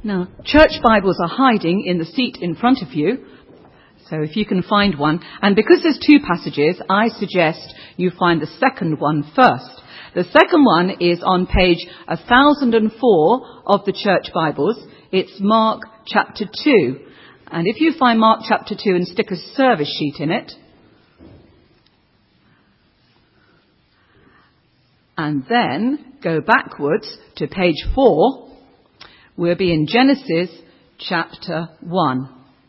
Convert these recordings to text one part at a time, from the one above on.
Now, church Bibles are hiding in the seat in front of you, so if you can find one. And because there's two passages, I suggest you find the second one first. The second one is on page 1004 of the church Bibles. It's Mark chapter 2. And if you find Mark chapter 2 and stick a service sheet in it, and then go backwards to page 4, we'll be in Genesis chapter 1.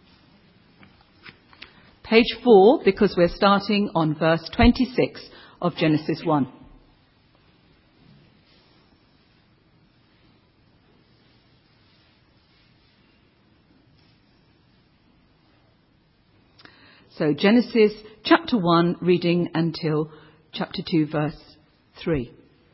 Page 4, because we're starting on verse 26 of Genesis 1. So Genesis chapter 1, reading until chapter 2, verse 3.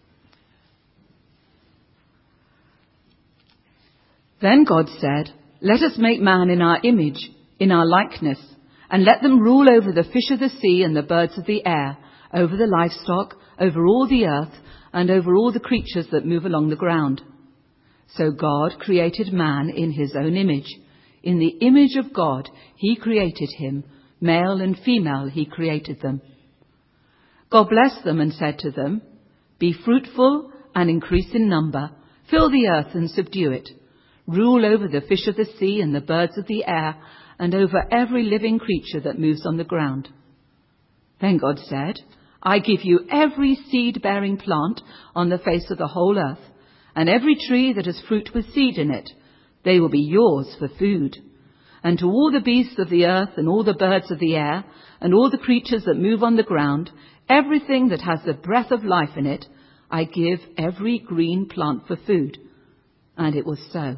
Then God said, "Let us make man in our image, in our likeness, and let them rule over the fish of the sea and the birds of the air, over the livestock, over all the earth, and over all the creatures that move along the ground." So God created man in his own image. In the image of God, he created him. Male and female, he created them. God blessed them and said to them, "Be fruitful and increase in number. Fill the earth and subdue it. Rule over the fish of the sea and the birds of the air, and over every living creature that moves on the ground." Then God said, "I give you every seed-bearing plant on the face of the whole earth, and every tree that has fruit with seed in it. They will be yours for food. And to all the beasts of the earth and all the birds of the air, and all the creatures that move on the ground, everything that has the breath of life in it, I give every green plant for food." And it was so.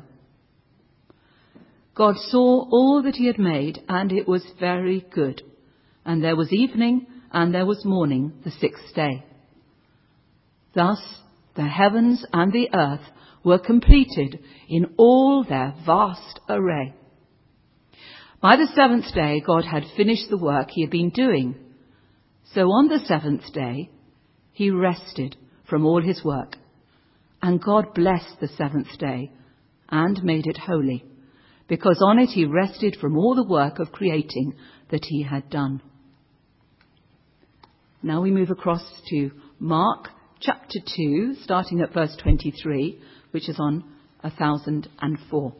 God saw all that he had made, and it was very good. And there was evening, and there was morning, the sixth day. Thus the heavens and the earth were completed in all their vast array. By the seventh day, God had finished the work he had been doing. So on the seventh day, he rested from all his work. And God blessed the seventh day and made it holy, because on it he rested from all the work of creating that he had done. Now we move across to Mark chapter 2, starting at verse 23, which is on 1004.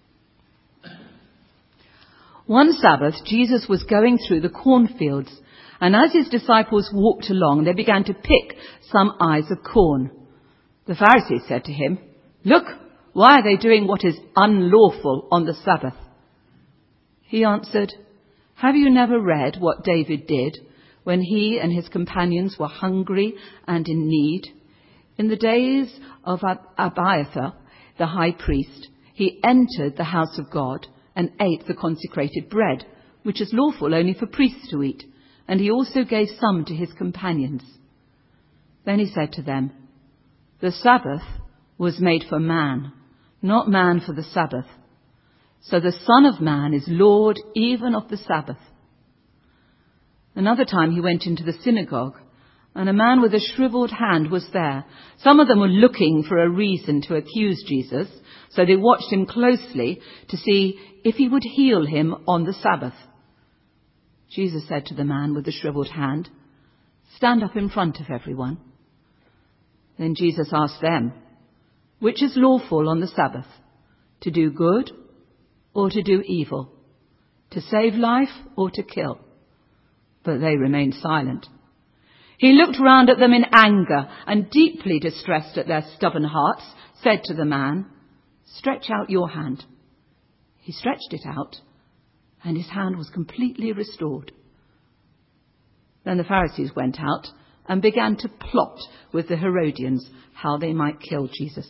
One Sabbath, Jesus was going through the cornfields, and as his disciples walked along, they began to pick some eyes of corn. The Pharisees said to him, "Look, why are they doing what is unlawful on the Sabbath?" He answered, "Have you never read what David did when he and his companions were hungry and in need? In the days of Abiathar, the high priest, he entered the house of God and ate the consecrated bread, which is lawful only for priests to eat, and he also gave some to his companions." Then he said to them, "The Sabbath was made for man, not man for the Sabbath. So the Son of Man is Lord even of the Sabbath." Another time he went into the synagogue, and a man with a shriveled hand was there. Some of them were looking for a reason to accuse Jesus, so they watched him closely to see if he would heal him on the Sabbath. Jesus said to the man with the shriveled hand, "Stand up in front of everyone." Then Jesus asked them, "Which is lawful on the Sabbath, to do good or to do evil, to save life or to kill?" But they remained silent. He looked round at them in anger and, deeply distressed at their stubborn hearts, said to the man, "Stretch out your hand." He stretched it out, and his hand was completely restored. Then the Pharisees went out and began to plot with the Herodians how they might kill Jesus.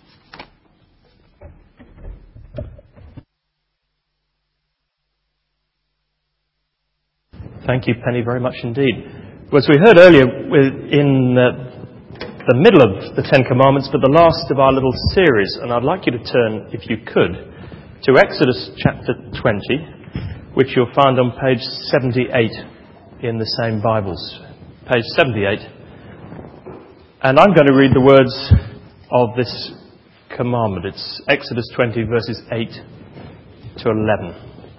Thank you, Penny, very much indeed. Well, as we heard earlier, we're in the middle of the Ten Commandments, but the last of our little series, and I'd like you to turn, if you could, to Exodus chapter 20, which you'll find on page 78 in the same Bibles. Page 78. And I'm going to read the words of this commandment. It's Exodus 20, verses 8 to 11,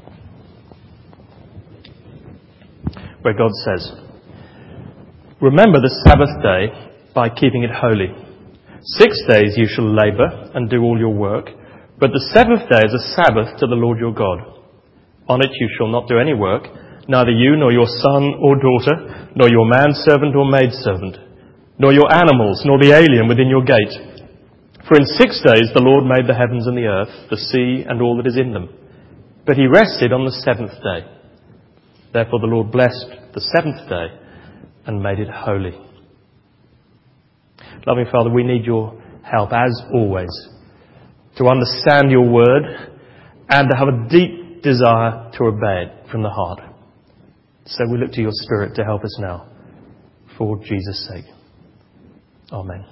where God says, "Remember the Sabbath day by keeping it holy. 6 days you shall labour and do all your work, but the seventh day is a Sabbath to the Lord your God. On it you shall not do any work, neither you nor your son or daughter, nor your manservant or maidservant, nor your animals, nor the alien within your gate. For in 6 days the Lord made the heavens and the earth, the sea and all that is in them. But he rested on the seventh day. Therefore the Lord blessed the seventh day and made it holy." Loving Father, we need your help, as always, to understand your word and to have a deep desire to obey it from the heart. So we look to your Spirit to help us now, for Jesus' sake. Amen.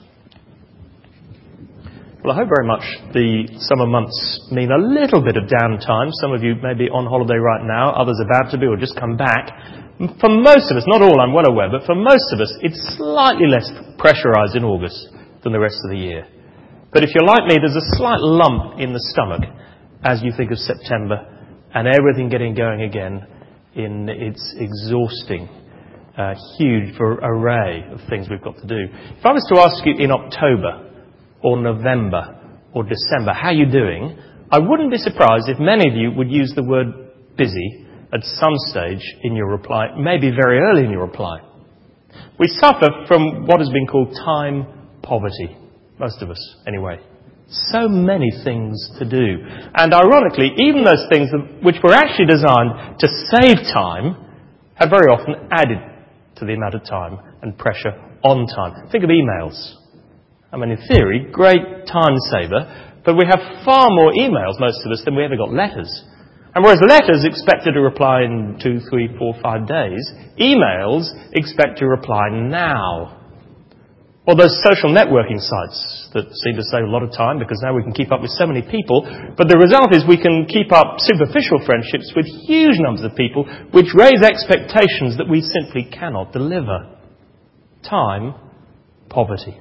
Well, I hope very much the summer months mean a little bit of downtime. Some of you may be on holiday right now, others about to be or just come back. For most of us, not all I'm well aware, but for most of us, it's slightly less pressurised in August than the rest of the year. But if you're like me, there's a slight lump in the stomach as you think of September and everything getting going again in its exhausting, huge array of things we've got to do. If I was to ask you in October or November or December, how are you doing? I wouldn't be surprised if many of you would use the word busy at some stage in your reply, maybe very early in your reply. We suffer from what has been called time poverty, most of us anyway. So many things to do. And ironically, even those things which were actually designed to save time have very often added to the amount of time and pressure on time. Think of emails. I mean, in theory, great time saver, but we have far more emails, most of us, than we ever got letters. And whereas letters expected to reply in 2, 3, 4, 5 days, emails expect to reply now. Or those social networking sites that seem to save a lot of time because now we can keep up with so many people, but the result is we can keep up superficial friendships with huge numbers of people which raise expectations that we simply cannot deliver. Time poverty.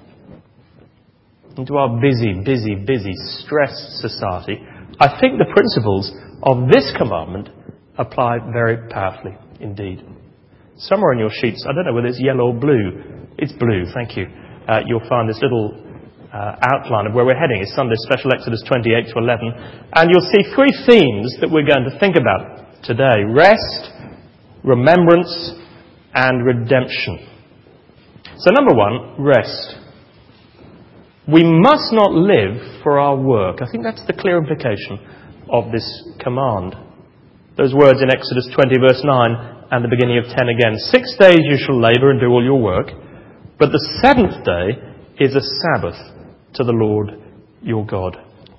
Into our busy, stressed society, I think the principles of this commandment apply very powerfully indeed. Somewhere on your sheets, I don't know whether it's yellow or blue. It's blue, thank you. You'll find this little outline of where we're heading. It's Sunday Special, Exodus 28 to 11. And you'll see 3 themes that we're going to think about today. Rest, remembrance, and redemption. So number 1, rest. We must not live for our work. I think that's the clear implication of this command. Those words in Exodus 20 verse 9 and the beginning of 10 again. 6 days you shall labour and do all your work, but the seventh day is a Sabbath to the Lord your God.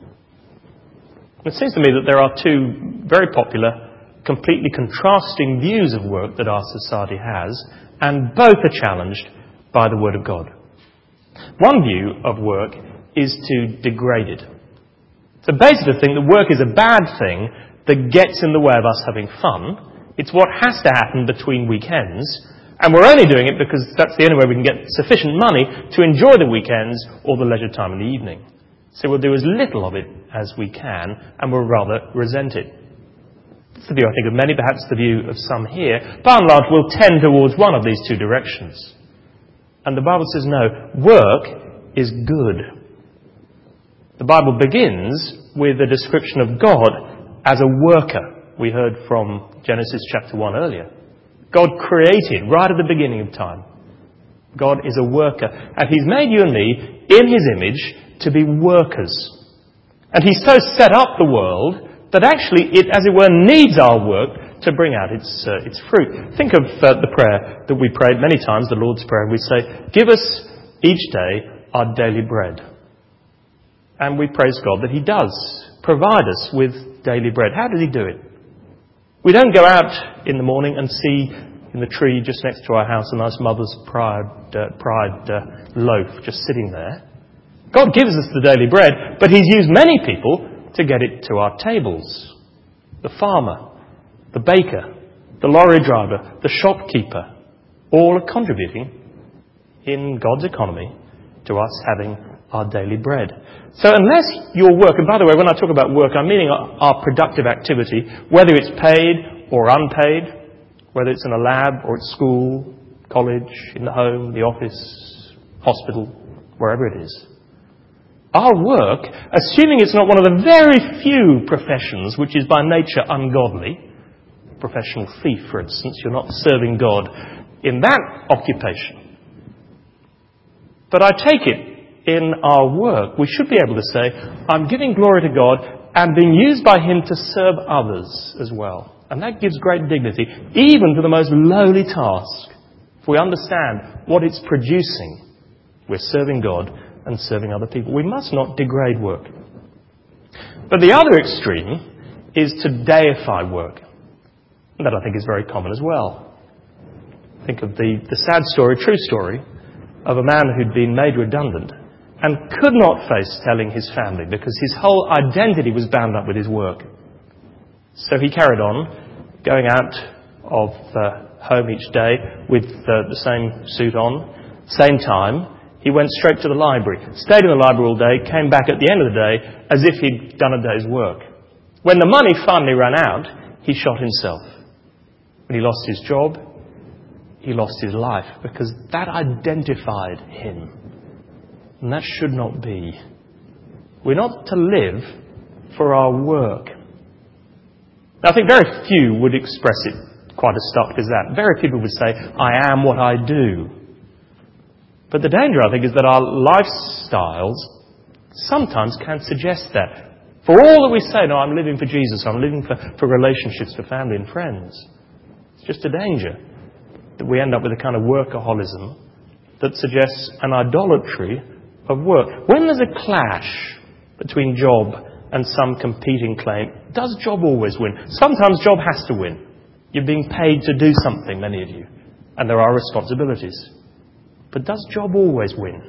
It seems to me that there are 2 very popular, completely contrasting views of work that our society has, and both are challenged by the Word of God. One view of work is to degrade it. So basically think that work is a bad thing that gets in the way of us having fun. It's what has to happen between weekends, and we're only doing it because that's the only way we can get sufficient money to enjoy the weekends or the leisure time in the evening. So we'll do as little of it as we can, and we'll rather resent it. That's the view, I think, of many, perhaps the view of some here. By and large, we'll tend towards one of these 2 directions. And the Bible says, no, work is good. The Bible begins with a description of God as a worker. We heard from Genesis chapter 1 earlier. God created right at the beginning of time. God is a worker. And He's made you and me in His image to be workers. And He's so set up the world that actually it, as it were, needs our work to bring out its fruit. Think of the prayer that we prayed many times, the Lord's Prayer. We say, give us each day our daily bread. And we praise God that He does provide us with daily bread. How does He do it? We don't go out in the morning and see in the tree just next to our house a nice Mother's Pride loaf just sitting there. God gives us the daily bread, but He's used many people to get it to our tables. The farmer, the baker, the lorry driver, the shopkeeper, all are contributing in God's economy to us having our daily bread. So unless your work, and by the way, when I talk about work, I'm meaning our productive activity, whether it's paid or unpaid, whether it's in a lab or at school, college, in the home, the office, hospital, wherever it is. Our work, assuming it's not one of the very few professions which is by nature ungodly, professional thief, for instance, you're not serving God in that occupation. But I take it, in our work, we should be able to say, I'm giving glory to God and being used by Him to serve others as well. And that gives great dignity, even to the most lowly task. If we understand what it's producing, we're serving God and serving other people. We must not degrade work. But the other extreme is to deify work. And that I think is very common as well. Think of the sad story, true story, of a man who'd been made redundant and could not face telling his family because his whole identity was bound up with his work. So he carried on, going out of home each day with the same suit on, same time. He went straight to the library, stayed in the library all day, came back at the end of the day as if he'd done a day's work. When the money finally ran out, he shot himself. When he lost his job, he lost his life because that identified him. And that should not be. We're not to live for our work. Now, I think very few would express it quite as stark as that. Very few people would say, I am what I do. But the danger, I think, is that our lifestyles sometimes can suggest that. For all that we say, no, I'm living for Jesus, I'm living for relationships, for family and friends. It's just a danger that we end up with a kind of workaholism that suggests an idolatry of work. When there's a clash between job and some competing claim, does job always win? Sometimes job has to win. You're being paid to do something, many of you, and there are responsibilities. But does job always win?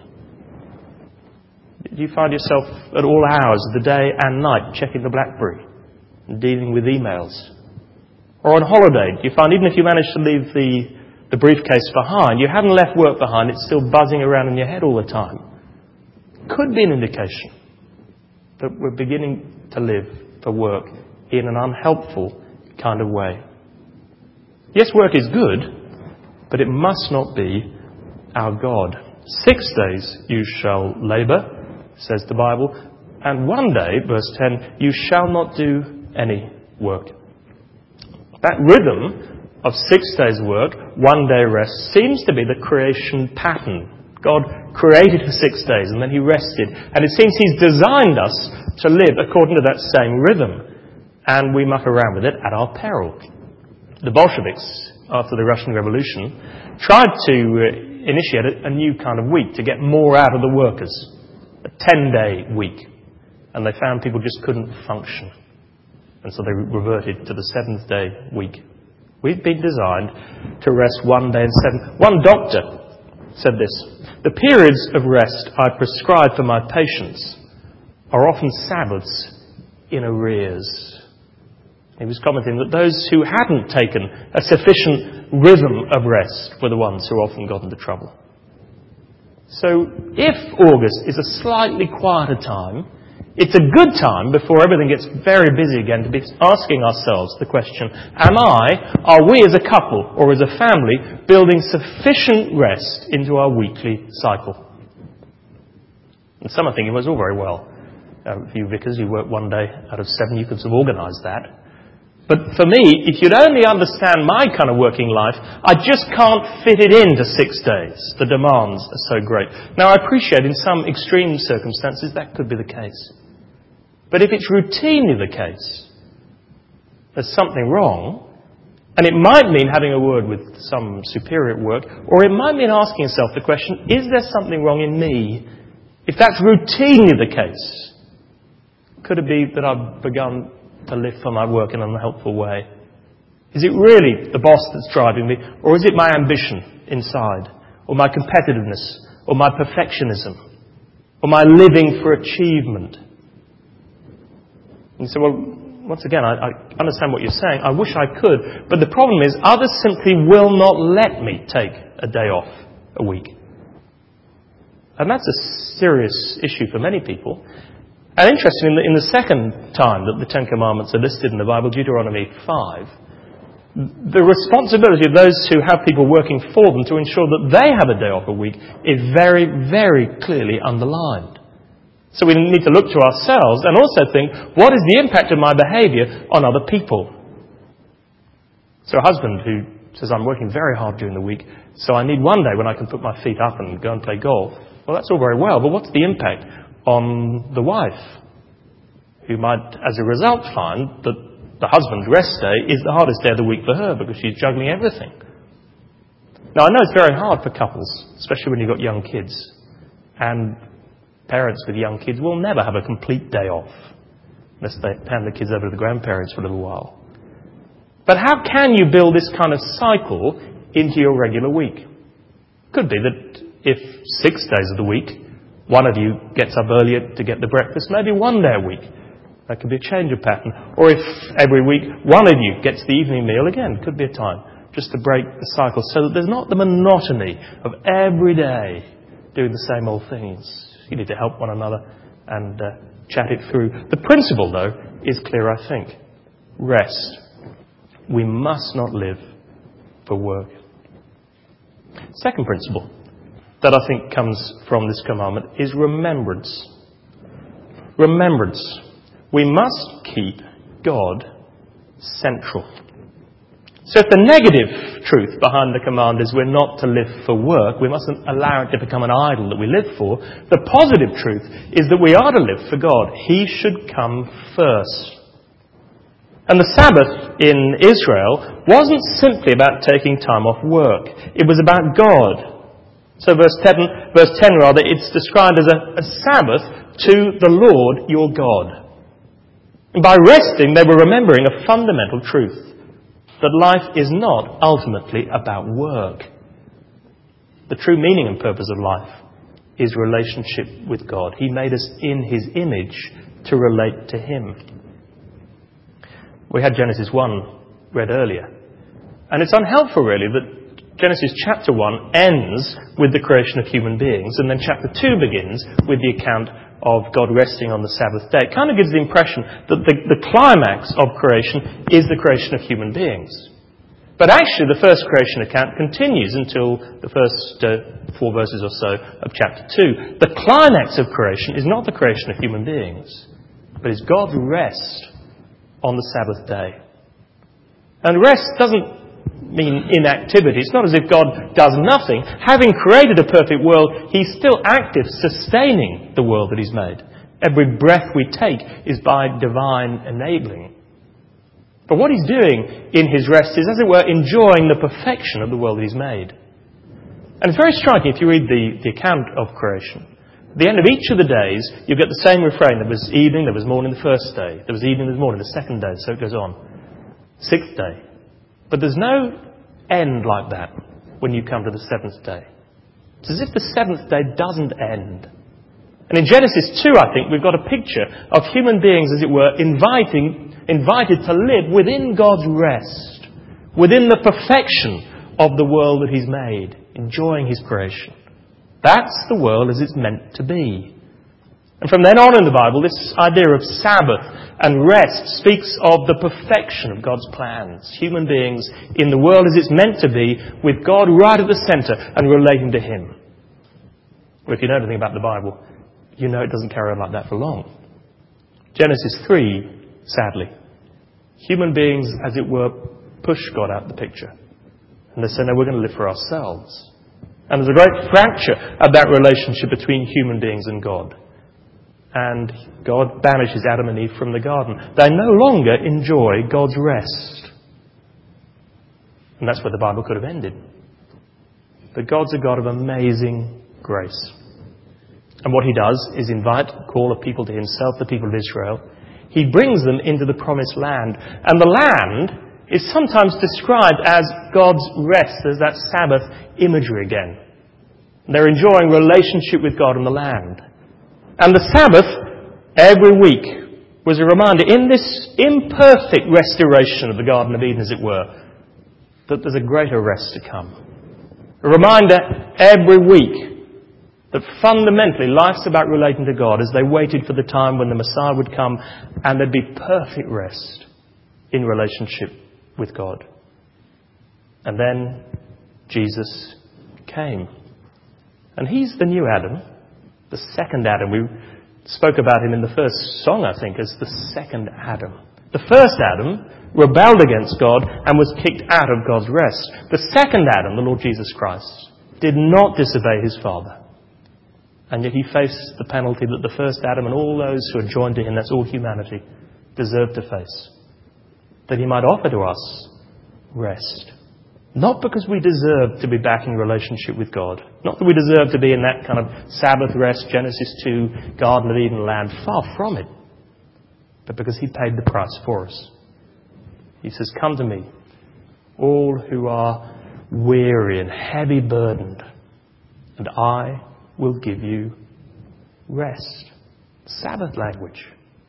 Do you find yourself at all hours of the day and night checking the BlackBerry and dealing with emails? Or on holiday, do you find even if you manage to leave the briefcase behind, you haven't left work behind, it's still buzzing around in your head all the time? Could be an indication that we're beginning to live for work in an unhelpful kind of way. Yes, work is good, but it must not be our God. 6 days you shall labour, says the Bible, and one day, verse 10, you shall not do any work. That rhythm of 6 days work, 1 day rest, seems to be the creation pattern. God created for 6 days and then He rested. And it seems He's designed us to live according to that same rhythm. And we muck around with it at our peril. The Bolsheviks, after the Russian Revolution, tried to initiate a new kind of week to get more out of the workers. A 10-day week. And they found people just couldn't function. And so they reverted to the 7th-day week. We've been designed to rest 1 day in 7. One doctor said this: the periods of rest I prescribe for my patients are often Sabbaths in arrears. He was commenting that those who hadn't taken a sufficient rhythm of rest were the ones who often got into trouble. So if August is a slightly quieter time, it's a good time, before everything gets very busy again, to be asking ourselves the question, are we as a couple or as a family building sufficient rest into our weekly cycle? And some are thinking, well, it's all very well. For you vicars, you work 1 day out of 7, you could sort of organise that. But for me, if you'd only understand my kind of working life, I just can't fit it into 6 days. The demands are so great. Now, I appreciate in some extreme circumstances that could be the case. But if it's routinely the case, there's something wrong. And it might mean having a word with some superior at work, or it might mean asking yourself the question, is there something wrong in me? If that's routinely the case, could it be that I've begun to live for my work in an unhelpful way? Is it really the boss that's driving me, or is it my ambition inside, or my competitiveness, or my perfectionism, or my living for achievement? And you say, well, once again, I understand what you're saying. I wish I could, but the problem is others simply will not let me take a day off a week. And that's a serious issue for many people. And interesting, in the second time that the Ten Commandments are listed in the Bible, Deuteronomy 5, the responsibility of those who have people working for them to ensure that they have a day off a week is very, very clearly underlined. So we need to look to ourselves and also think, what is the impact of my behaviour on other people? So a husband who says, I'm working very hard during the week, so I need one day when I can put my feet up and go and play golf. Well, that's all very well, but what's the impact on the wife, who might, as a result, find that the husband's rest day is the hardest day of the week for her because she's juggling everything? Now, I know it's very hard for couples, especially when you've got young kids. And parents with young kids will never have a complete day off unless they hand the kids over to the grandparents for a little while. But how can you build this kind of cycle into your regular week? Could be that if 6 days of the week, one of you gets up earlier to get the breakfast, maybe one day a week. That could be a change of pattern. Or if every week one of you gets the evening meal, again, could be a time just to break the cycle so that there's not the monotony of every day doing the same old things. You need to help one another and chat it through. The principle, though, is clear, I think. Rest. We must not live for work. Second principle that I think comes from this commandment is remembrance. Remembrance. We must keep God central. So if the negative truth behind the command is we're not to live for work, we mustn't allow it to become an idol that we live for, the positive truth is that we are to live for God. He should come first. And the Sabbath in Israel wasn't simply about taking time off work. It was about God. So verse 10, it's described as a Sabbath to the Lord your God. And by resting, they were remembering a fundamental truth, that life is not ultimately about work. The true meaning and purpose of life is relationship with God. He made us in His image to relate to Him. We had Genesis 1 read earlier. And it's unhelpful, really, that Genesis chapter 1 ends with the creation of human beings, and then chapter 2 begins with the account of God resting on the Sabbath day. It kind of gives the impression that the climax of creation is the creation of human beings. But actually, the first creation account continues until the first 4 verses or so of chapter 2. The climax of creation is not the creation of human beings, but is God's rest on the Sabbath day. And rest doesn't mean inactivity. It's not as if God does nothing. Having created a perfect world, He's still active, sustaining the world that He's made. Every breath we take is by divine enabling. But what He's doing in His rest is, as it were, enjoying the perfection of the world that He's made. And it's very striking if you read the account of creation. At the end of each of the days, you get the same refrain. There was evening, there was morning the first day. There was evening, there was morning the second day, so it goes on. 6th day. But there's no end like that when you come to the 7th day. It's as if the 7th day doesn't end. And in Genesis 2, I think, we've got a picture of human beings, as it were, invited to live within God's rest, within the perfection of the world that He's made, enjoying His creation. That's the world as it's meant to be. And from then on in the Bible, this idea of Sabbath and rest speaks of the perfection of God's plans. Human beings in the world as it's meant to be, with God right at the centre and relating to Him. Well, if you know anything about the Bible, you know it doesn't carry on like that for long. Genesis 3, sadly, human beings, as it were, push God out of the picture. And they say, no, we're going to live for ourselves. And there's a great fracture of that relationship between human beings and God. And God banishes Adam and Eve from the garden. They no longer enjoy God's rest. And that's where the Bible could have ended. But God's a God of amazing grace. And what He does is call a people to Himself, the people of Israel. He brings them into the promised land. And the land is sometimes described as God's rest. There's that Sabbath imagery again. They're enjoying relationship with God in the land. And the Sabbath, every week, was a reminder, in this imperfect restoration of the Garden of Eden, as it were, that there's a greater rest to come. A reminder every week That fundamentally life's about relating to God, as they waited for the time when the Messiah would come and there'd be perfect rest in relationship with God. And then Jesus came. And he's the new Adam, the second Adam. We spoke about him in the first song, I think, as the second Adam. The first Adam rebelled against God and was kicked out of God's rest. The second Adam, the Lord Jesus Christ, did not disobey his Father. And yet he faced the penalty that the first Adam and all those who are joined to him, that's all humanity, deserved to face. That he might offer to us rest. Not because we deserve to be back in relationship with God. Not that we deserve to be in that kind of Sabbath rest, Genesis 2, Garden of Eden land. Far from it. But because he paid the price for us. He says, "Come to me, all who are weary and heavy burdened, and I will give you rest." Sabbath language.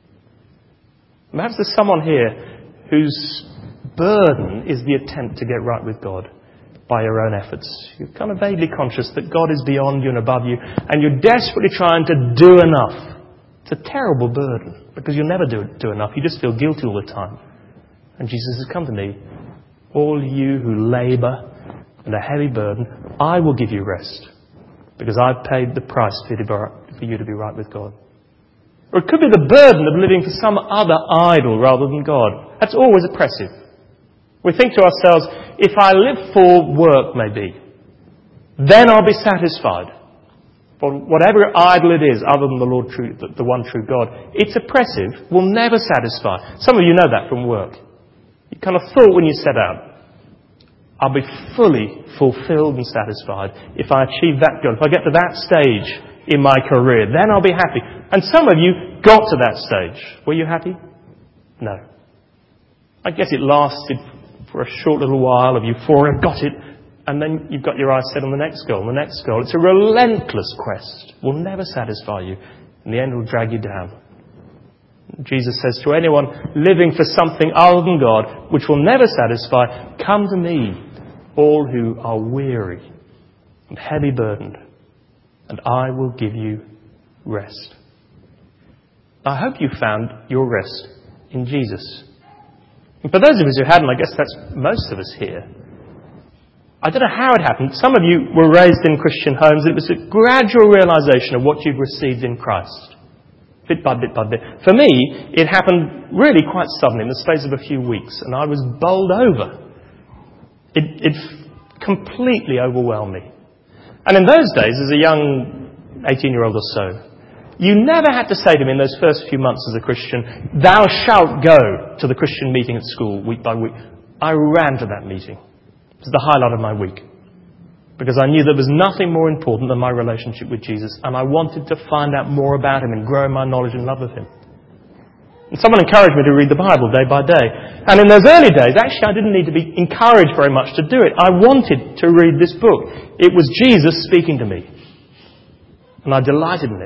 Perhaps there's someone here whose burden is the attempt to get right with God by your own efforts. You're kind of vaguely conscious that God is beyond you and above you, and you're desperately trying to do enough. It's a terrible burden, because you'll never do enough. You just feel guilty all the time. And Jesus says, "Come to me, all you who labour and are heavy burden, I will give you rest, because I've paid the price for you to be right with God." Or it could be the burden of living for some other idol rather than God. That's always oppressive. We think to ourselves, if I live for work, maybe, then I'll be satisfied. But whatever idol it is, other than the one true God, it's oppressive, will never satisfy. Some of you know that from work. You kind of thought when you set out, I'll be fully fulfilled and satisfied if I achieve that goal. If I get to that stage in my career, then I'll be happy. And some of you got to that stage. Were you happy? No. I guess it lasted for a short little while of euphoria, got it, and then you've got your eyes set on the next goal, and the next goal. It's a relentless quest. It will never satisfy you. In the end, it will drag you down. Jesus says to anyone living for something other than God, which will never satisfy, "Come to me, all who are weary and heavy burdened, and I will give you rest." I hope you found your rest in Jesus. And for those of us who hadn't, I guess that's most of us here. I don't know how it happened. Some of you were raised in Christian homes. It was a gradual realization of what you've received in Christ. Bit by bit by bit. For me, it happened really quite suddenly in the space of a few weeks, and I was bowled over. It completely overwhelmed me. And in those days, as a young 18-year-old or so, you never had to say to me in those first few months as a Christian, "Thou shalt go to the Christian meeting at school week by week." I ran to that meeting. It was the highlight of my week. Because I knew there was nothing more important than my relationship with Jesus, and I wanted to find out more about him and grow in my knowledge and love of him. And someone encouraged me to read the Bible day by day. And in those early days, actually I didn't need to be encouraged very much to do it. I wanted to read this book. It was Jesus speaking to me. And I delighted in it.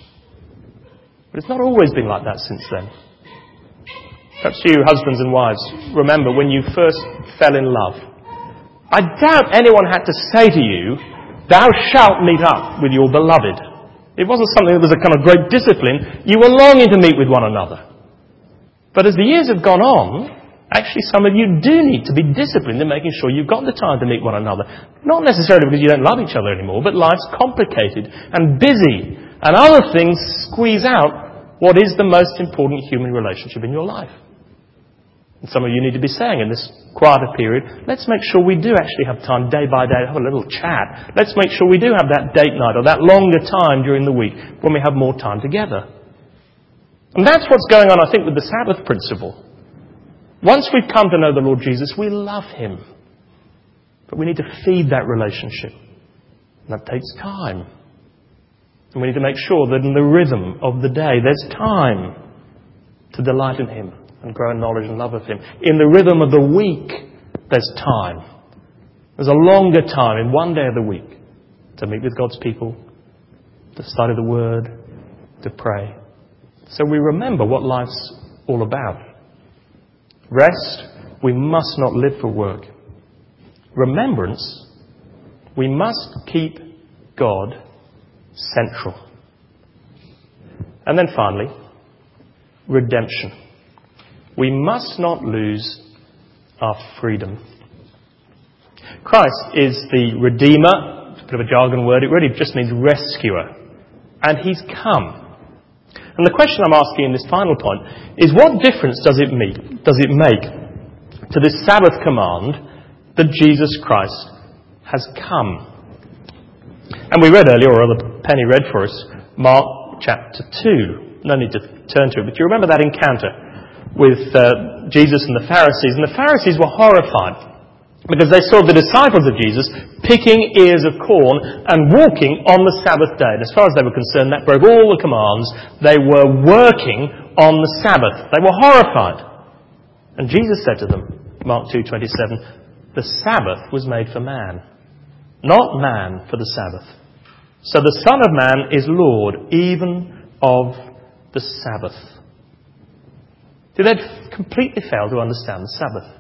But it's not always been like that since then. Perhaps you husbands and wives remember when you first fell in love. I doubt anyone had to say to you, "Thou shalt meet up with your beloved." It wasn't something that was a kind of great discipline. You were longing to meet with one another. But as the years have gone on, actually some of you do need to be disciplined in making sure you've got the time to meet one another. Not necessarily because you don't love each other anymore, but life's complicated and busy, and other things squeeze out what is the most important human relationship in your life. And some of you need to be saying in this quieter period, let's make sure we do actually have time day by day to have a little chat. Let's make sure we do have that date night or that longer time during the week when we have more time together. And that's what's going on, I think, with the Sabbath principle. Once we've come to know the Lord Jesus, we love him. But we need to feed that relationship. And that takes time. And we need to make sure that in the rhythm of the day, there's time to delight in him and grow in knowledge and love of him. In the rhythm of the week, there's time. There's a longer time in one day of the week to meet with God's people, to study the Word, to pray. So we remember what life's all about. Rest, we must not live for work. Remembrance, we must keep God central. And then finally, redemption. We must not lose our freedom. Christ is the Redeemer. It's a bit of a jargon word. It really just means rescuer. And he's come. And the question I'm asking in this final point is, what difference does it make to this Sabbath command that Jesus Christ has come? And we read earlier, or rather Penny read for us, Mark chapter 2. No need to turn to it, but you remember that encounter with Jesus and the Pharisees. And the Pharisees were horrified because they saw the disciples of Jesus picking ears of corn and walking on the Sabbath day. And as far as they were concerned, that broke all the commands. They were working on the Sabbath. They were horrified. And Jesus said to them, Mark 2:27, the Sabbath was made for man, not man for the Sabbath. So the Son of Man is Lord even of the Sabbath. See, they'd completely failed to understand the Sabbath.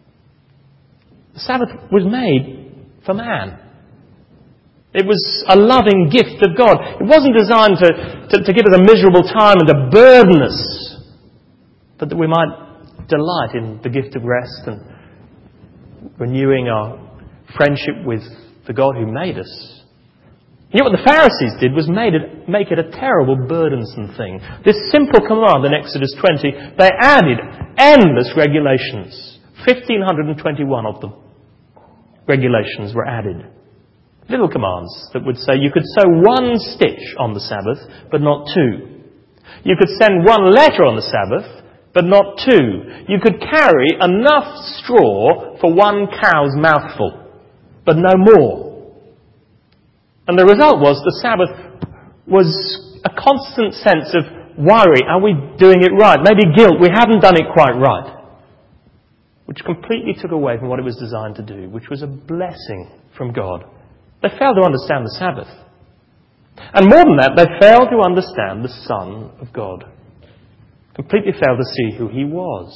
The Sabbath was made for man. It was a loving gift of God. It wasn't designed to give us a miserable time and to burden us, but that we might delight in the gift of rest and renewing our friendship with the God who made us. And yet what the Pharisees did was make it a terrible, burdensome thing. This simple command in Exodus 20, they added endless regulations. 1,521 of them. Regulations were added. Little commands that would say you could sew one stitch on the Sabbath, but not two. You could send one letter on the Sabbath, but not two. You could carry enough straw for one cow's mouthful, but no more. And the result was the Sabbath was a constant sense of worry. Are we doing it right? Maybe guilt. We haven't done it quite right. Which completely took away from what it was designed to do, which was a blessing from God. They failed to understand the Sabbath. And more than that, they failed to understand the Son of God. Completely failed to see who he was.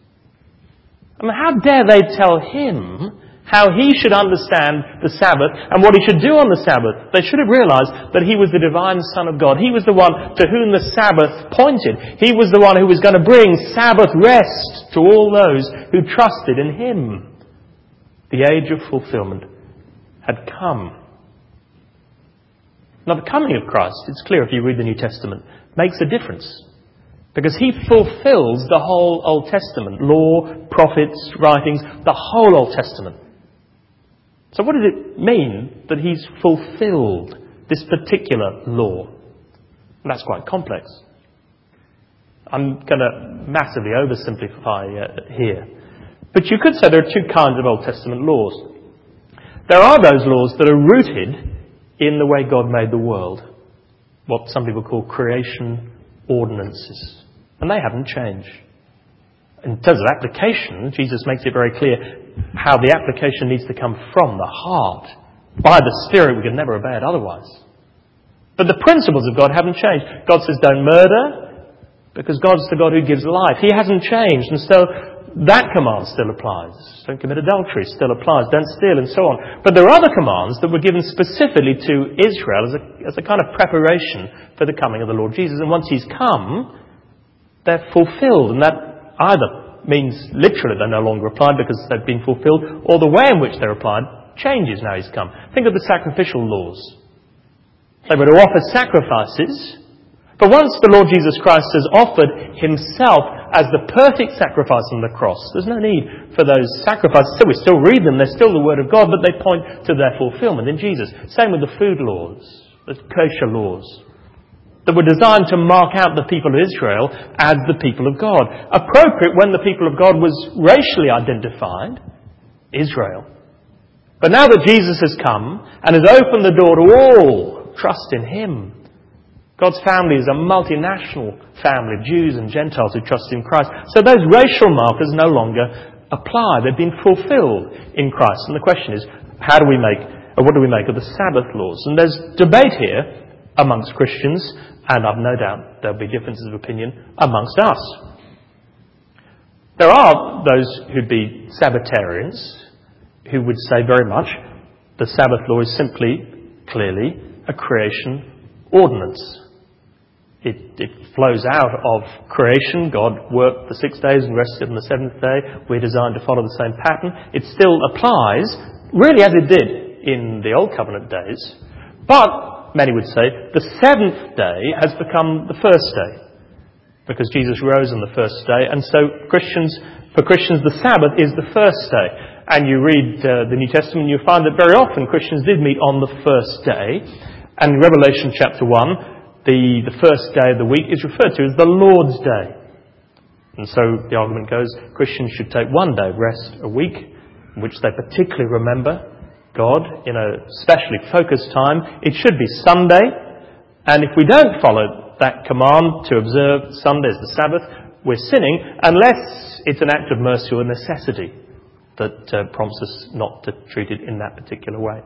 I mean, how dare they tell him how he should understand the Sabbath and what he should do on the Sabbath? They should have realized that he was the divine Son of God. He was the one to whom the Sabbath pointed. He was the one who was going to bring Sabbath rest to all those who trusted in him. The age of fulfillment had come. Now, the coming of Christ, it's clear if you read the New Testament, makes a difference. Because he fulfills the whole Old Testament. Law, prophets, writings, the whole Old Testament. So what does it mean that he's fulfilled this particular law? And that's quite complex. I'm going to massively oversimplify here. But you could say there are two kinds of Old Testament laws. There are those laws that are rooted in the way God made the world. What some people call creation ordinances. And they haven't changed. In terms of application, Jesus makes it very clear how the application needs to come from the heart. By the Spirit, we can never obey it otherwise. But the principles of God haven't changed. God says don't murder, because God's the God who gives life. He hasn't changed, and so that command still applies. Don't commit adultery still applies. Don't steal, and so on. But there are other commands that were given specifically to Israel as a kind of preparation for the coming of the Lord Jesus. And once he's come, they're fulfilled, and that either means literally they're no longer applied because they've been fulfilled, or the way in which they're applied changes now he's come. Think of the sacrificial laws. They were to offer sacrifices, but once the Lord Jesus Christ has offered himself as the perfect sacrifice on the cross, there's no need for those sacrifices. So we still read them, they're still the Word of God, but they point to their fulfillment in Jesus. Same with the food laws, the kosher laws, that were designed to mark out the people of Israel as the people of God. Appropriate when the people of God was racially identified, Israel. But now that Jesus has come and has opened the door to all trust in him, God's family is a multinational family, Jews and Gentiles who trust in Christ. So those racial markers no longer apply. They've been fulfilled in Christ. And the question is, what do we make of the Sabbath laws? And there's debate here amongst Christians, and I've no doubt there'll be differences of opinion amongst us. There are those who'd be Sabbatarians who would say very much the Sabbath law is simply, clearly, a creation ordinance. It flows out of creation. God worked for 6 days and rested on the seventh day. We're designed to follow the same pattern. It still applies, really as it did in the Old Covenant days. But, many would say, the seventh day has become the first day, because Jesus rose on the first day. And so for Christians, the Sabbath is the first day. And you read the New Testament, you find that very often Christians did meet on the first day. And in Revelation chapter 1, the first day of the week is referred to as the Lord's Day. And so the argument goes, Christians should take one day of rest a week, in which they particularly remember God in a specially focused time. It should be Sunday. And if we don't follow that command to observe Sunday as the Sabbath, we're sinning, unless it's an act of mercy or necessity that prompts us not to treat it in that particular way.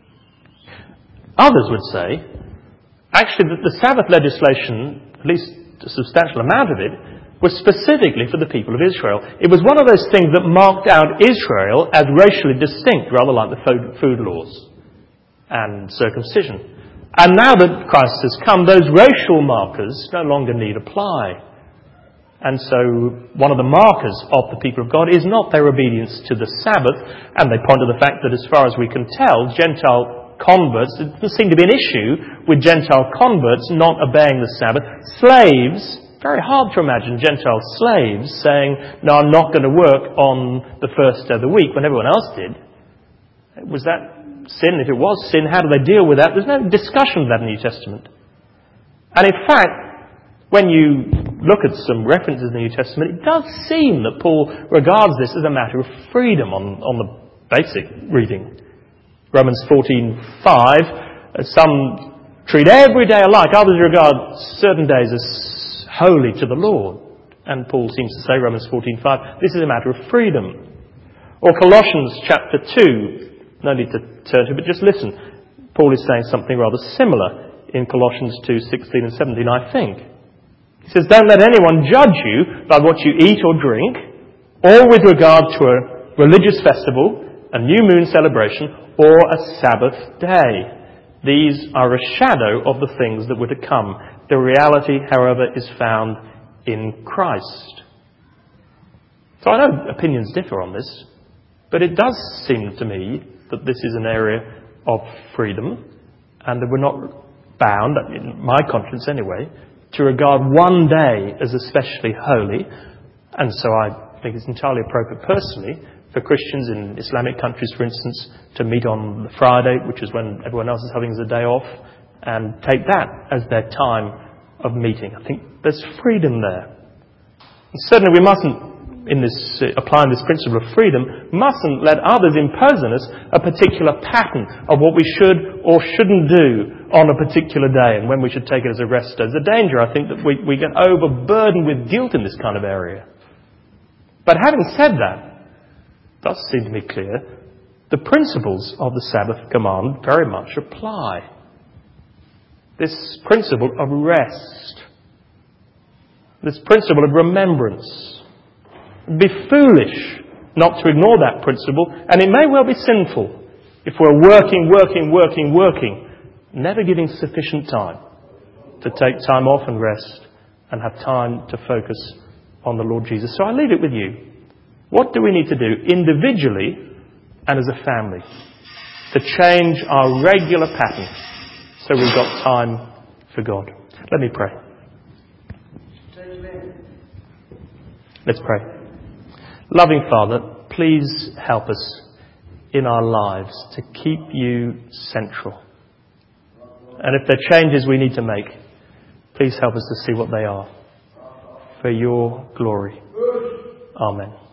Others would say, actually, that the Sabbath legislation, at least a substantial amount of it, was specifically for the people of Israel. It was one of those things that marked out Israel as racially distinct, rather like the food laws and circumcision. And now that Christ has come, those racial markers no longer need apply. And so one of the markers of the people of God is not their obedience to the Sabbath, and they point to the fact that as far as we can tell, Gentile converts, there doesn't seem to be an issue with Gentile converts not obeying the Sabbath. Slaves, very hard to imagine Gentile slaves saying, no, I'm not going to work on the first day of the week when everyone else did. Was that sin? If it was sin, how do they deal with that? There's no discussion of that in the New Testament. And in fact, when you look at some references in the New Testament, it does seem that Paul regards this as a matter of freedom on the basic reading. Romans 14:5, some treat every day alike, others regard certain days as holy to the Lord. And Paul seems to say, Romans 14:5, this is a matter of freedom. Or Colossians chapter 2, no need to turn to it, but just listen. Paul is saying something rather similar in Colossians 2:16 and 17, I think. He says, don't let anyone judge you by what you eat or drink, or with regard to a religious festival, a new moon celebration, or a Sabbath day. These are a shadow of the things that were to come. The reality, however, is found in Christ. So I know opinions differ on this, but it does seem to me that this is an area of freedom, and that we're not bound, in my conscience anyway, to regard one day as especially holy. And so I think it's entirely appropriate personally for Christians in Islamic countries, for instance, to meet on the Friday, which is when everyone else is having a day off, and take that as their time of meeting. I think there's freedom there. And certainly we mustn't, in this applying this principle of freedom, mustn't let others impose on us a particular pattern of what we should or shouldn't do on a particular day and when we should take it as a rest day. There's a danger, I think, that we get overburdened with guilt in this kind of area. But having said that, it does seem to me clear, the principles of the Sabbath command very much apply. This principle of rest, this principle of remembrance. It would be foolish not to ignore that principle, and it may well be sinful if we're working, never giving sufficient time to take time off and rest and have time to focus on the Lord Jesus. So I leave it with you. What do we need to do individually and as a family to change our regular pattern so we've got time for God? Let me pray. Let's pray. Loving Father, please help us in our lives to keep you central. And if there are changes we need to make, please help us to see what they are. For your glory. Amen.